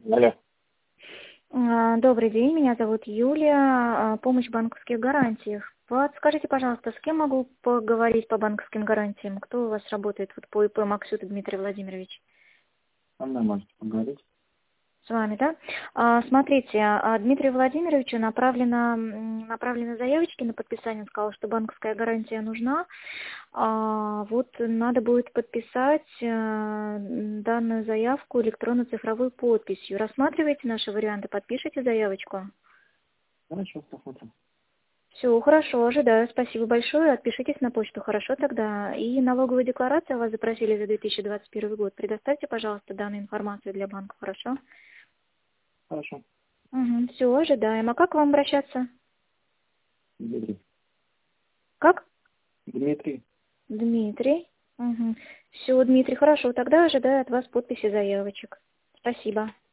Алло. Добрый день, меня зовут Юлия. Помощь в банковских гарантиях. Подскажите, пожалуйста, с кем могу поговорить по банковским гарантиям? Кто у вас работает вот по ИП Максюта Дмитрий Владимирович? Со мной можете поговорить? С вами, да? Смотрите, Дмитрию Владимировичу направлены заявочки на подписание. Он сказал, что банковская гарантия нужна. Вот надо будет подписать данную заявку электронно-цифровой подписью. Рассматриваете наши варианты, подпишите заявочку. Хорошо, посмотрим. Все, хорошо, ожидаю. Спасибо большое. Отпишитесь на почту, хорошо тогда. И налоговую декларацию вас запросили за 2021 год. Предоставьте, пожалуйста, данную информацию для банка, хорошо? Хорошо. Все, ожидаем. А как к вам обращаться? Дмитрий. Как? Дмитрий. Дмитрий. Все, Дмитрий, хорошо. Тогда ожидаю от вас подписи заявочек. Спасибо.